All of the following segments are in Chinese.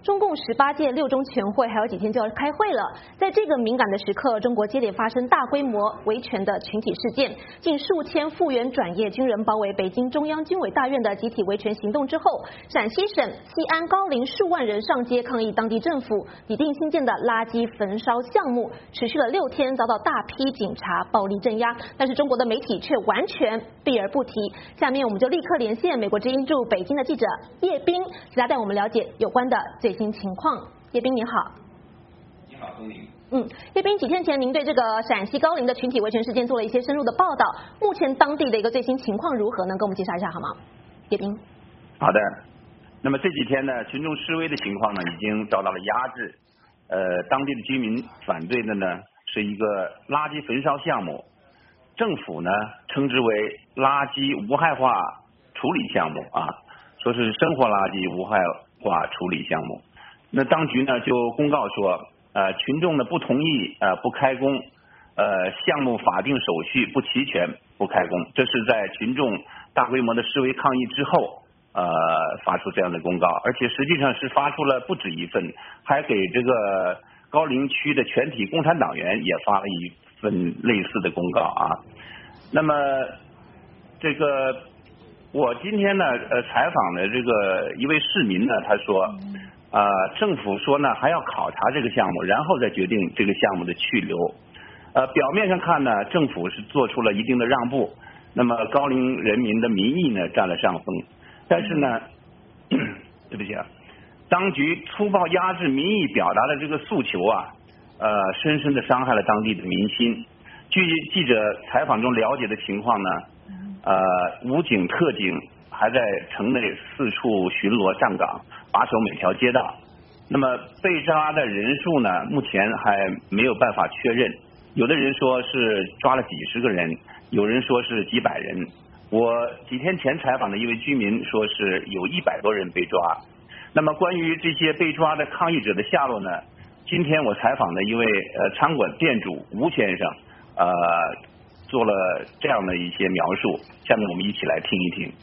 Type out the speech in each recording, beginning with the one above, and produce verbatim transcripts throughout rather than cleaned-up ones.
中共十八届六中全会还有几天就要开会了，在这个敏感的时刻，中国接连发生大规模维权的群体事件，近数千复员转业军人包围北京中央军委大院的集体维权行动之后，陕西省西安高陵数万人上街抗议当地政府拟定新建的垃圾焚烧项目，持续了六天，遭到大批警察暴力镇压，但是中国的媒体却完全避而不提。下面我们就立刻连线美国之音驻北京的记者叶冰，请他带我们了解有关的最新情况。叶冰你好。 你好，钟玲。 嗯，叶冰，几天前您对这个陕西高陵的群体维权事件做了一些深入的报道，目前当地的一个最新情况如何呢？跟我们介绍一下好吗？叶冰。 好的。那么这几天呢，群众示威的情况呢，已经遭到了压制。呃，当地的居民反对的呢是一个垃圾焚烧项目，政府呢称之为垃圾无害化处理项目啊，说是生活垃圾无害化处理项目。那当局呢就公告说，呃，群众呢不同意呃不开工，呃，项目法定手续不齐全不开工，这是在群众大规模的示威抗议之后。呃，发出这样的公告，而且实际上是发出了不止一份，还给这个高陵区的全体共产党员也发了一份类似的公告啊。那么，这个我今天呢，呃，采访的这个一位市民呢，他说，呃，政府说呢还要考察这个项目，然后再决定这个项目的去留。呃，表面上看呢，政府是做出了一定的让步，那么高陵人民的民意呢占了上风。但是呢，对不起啊，当局粗暴压制民意表达的这个诉求啊，呃，深深的伤害了当地的民心。据记者采访中了解的情况呢，呃，武警、特警还在城内四处巡逻站岗，把守每条街道。那么被抓的人数呢，目前还没有办法确认，有的人说是抓了几十个人，有人说是几百人。我几天前采访的一位居民说是有一百多人被抓。那么关于这些被抓的抗议者的下落呢？今天我采访的一位呃餐馆店主吴先生呃做了这样的一些描述，下面我们一起来听一听。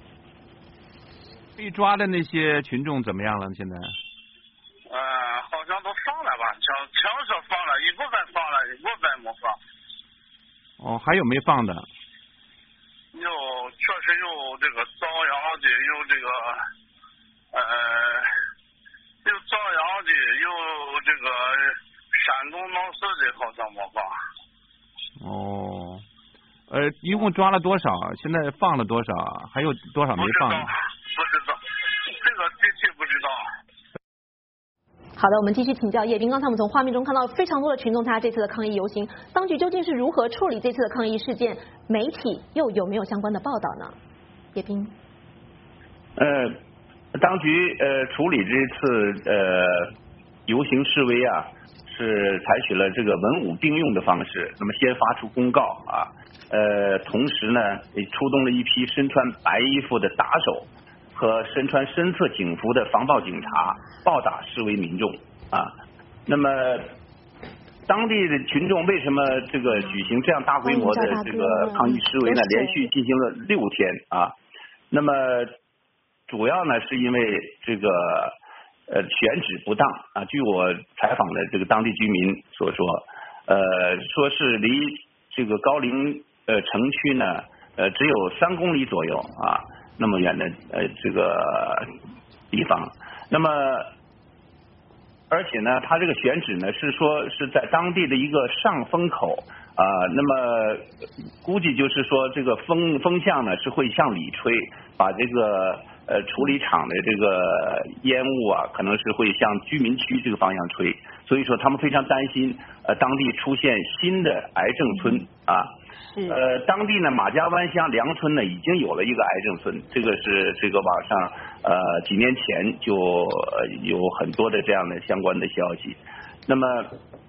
被抓的那些群众怎么样了？现在？ 呃，好像都放了吧？枪枪是放了，一部分放了，一部分没放。 哦，还有没放的？ 有，确实有这个遭殃的，有这个呃，有遭殃的，有这个山东闹事的，好像没放。 哦，呃，一共抓了多少？现在放了多少？还有多少没放？ 不知道，不知道，这个具体不知道。 好的，我们继续请教叶冰。刚才我们从画面中看到非常多的群众参加这次的抗议游行，当局究竟是如何处理这次的抗议事件？媒体又有没有相关的报道呢？叶冰。 呃，当局呃处理这次呃游行示威啊，是采取了这个文武并用的方式。那么先发出公告啊，呃，同时呢也出动了一批身穿白衣服的打手。和身穿深色警服的防暴警察暴打示威民众啊，那么当地的群众为什么这个举行这样大规模的这个抗议示威呢？连续进行了六天啊，那么主要呢是因为这个呃选址不当啊，据我采访的这个当地居民所说，呃，说是离这个高陵呃城区呢呃只有三公里左右啊。那么远的呃这个地方，那么而且呢，它这个选址呢是说是在当地的一个上风口啊、呃，那么估计就是说这个风风向呢是会向里吹，把这个呃处理厂的这个烟雾啊，可能是会向居民区这个方向吹，所以说他们非常担心呃当地出现新的癌症村啊。呃，当地呢，马家湾乡梁村呢已经有了一个癌症村，这个是这个网上呃几年前就、呃、有很多的这样的相关的消息。那么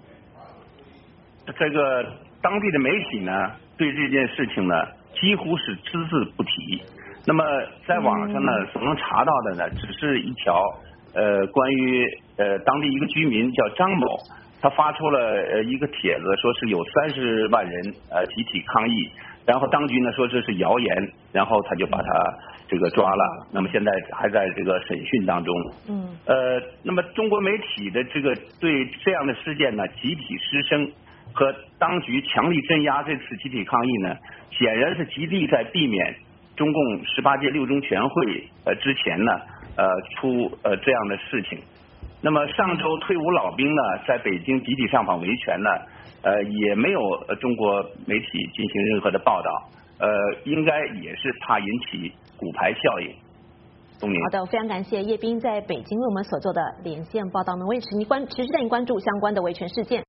这个当地的媒体呢，对这件事情呢几乎是只字不提。那么在网上呢所能查到的呢，只是一条呃关于呃当地一个居民叫张某。他发出了呃一个帖子，说是有三十万人呃集体抗议， 然后当局呢说这是谣言，然后他就把他这个抓了，那么现在还在这个审讯当中。 嗯， 呃，那么中国媒体的这个对这样的事件呢集体失声和当局强力镇压这次集体抗议呢，显然是极力在避免中共十八届六中全会呃之前呢呃出呃这样的事情。那么上周退伍老兵呢在北京集体上访维权呢，呃也没有中国媒体进行任何的报道，呃应该也是怕引起骨牌效应。东宁。 好的，非常感谢叶斌在北京为我们所做的连线报道，能为持续关持续带您关注相关的维权事件。